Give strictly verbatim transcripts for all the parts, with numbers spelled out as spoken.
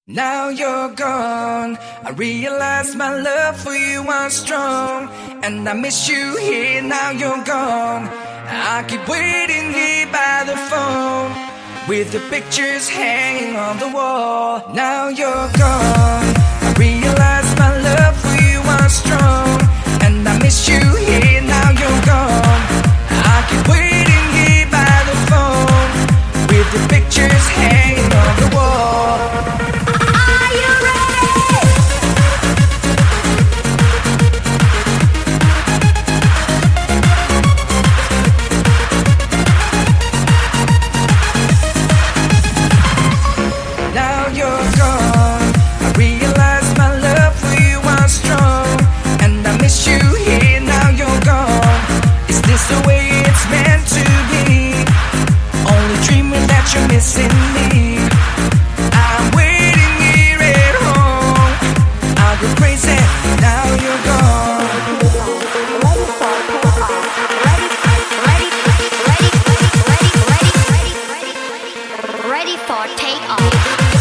Now you're gone, I realize my love for you was strong, and I miss you here, now you're gone. I keep waiting here by the phone, with the pictures hanging on the wall. Now you're gone, I realize my love for you was strong, and I miss you here, now you're gone. I keep waiting here by the phone, with the pictures hanging on the wall. You're missing me. I'm waiting here at home. I'll go crazy, now you're gone. Ready, ready, ready, ready, ready, ready, ready, ready for takeoff.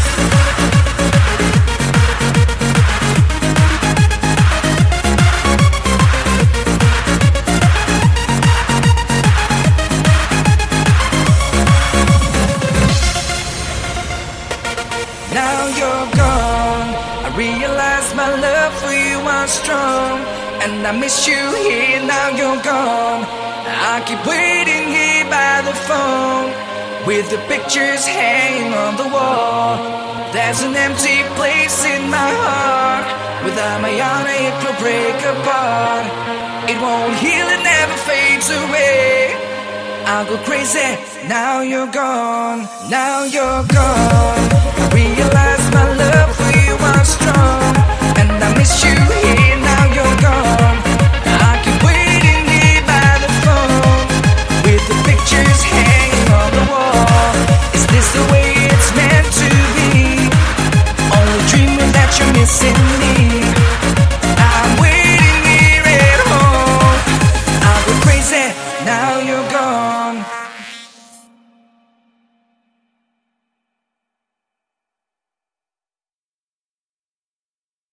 Now you're gone, I realize my love for you was strong, and I miss you here, now you're gone. I keep waiting here by the phone, with the pictures hanging on the wall. There's an empty place in my heart, without my heart it will break apart. It won't heal, it never fades away. I'll go crazy, now you're gone, now you're gone. I realize my love for you was strong, and I miss you here, now you're gone. I keep waiting here by the phone, with the pictures hanging on the wall. Is this the way it's meant to be? Only dreaming that you're missing me. I'm waiting here at home. I'll go crazy, now you're gone.